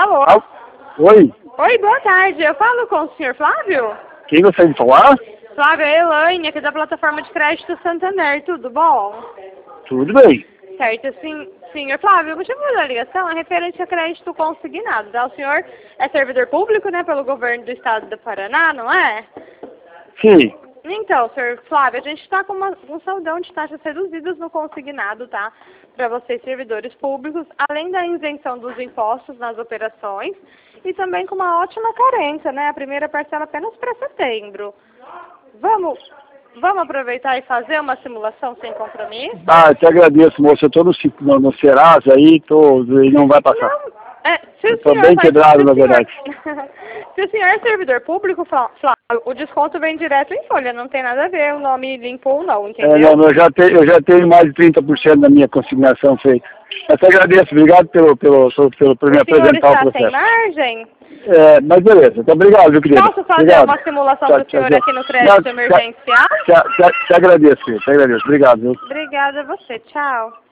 Alô? Oi? Oi, boa tarde. Eu falo com o senhor Flávio? Quem gostaria de falar? Flávio, é Elaine, aqui da plataforma de crédito Santander. Tudo bom? Tudo bem. Certo, sim, senhor Flávio, o motivo da ligação é referente a crédito consignado, tá? O senhor é servidor público, né, pelo governo do estado do Paraná, não é? Sim. Então, senhor Flávio, a gente está com um saldão de taxas reduzidas no consignado, tá? Para vocês, servidores públicos, além da isenção dos impostos nas operações e também com uma ótima carência, né? A primeira parcela apenas para setembro. Vamos aproveitar e fazer uma simulação sem compromisso? Ah, te agradeço, moço. Eu estou no Serasa aí, e não vai passar. Não, se Eu o estou senhor bem quebrado, na senhor- verdade. Se o senhor é servidor público, Flávio, o desconto vem direto em folha, não tem nada a ver o nome limpo ou não, entendeu? Não, eu já tenho mais de 30% da minha consignação feita. Eu te agradeço, obrigado por me O senhor apresentar o está sem processo. margem? Mas beleza, então, obrigado, meu querido. Posso fazer Obrigado. uma simulação Tchau, para o senhor tchau. aqui no crédito Não, emergencial? Te agradeço, filho, te agradeço. Obrigado, viu? Obrigada a você, tchau.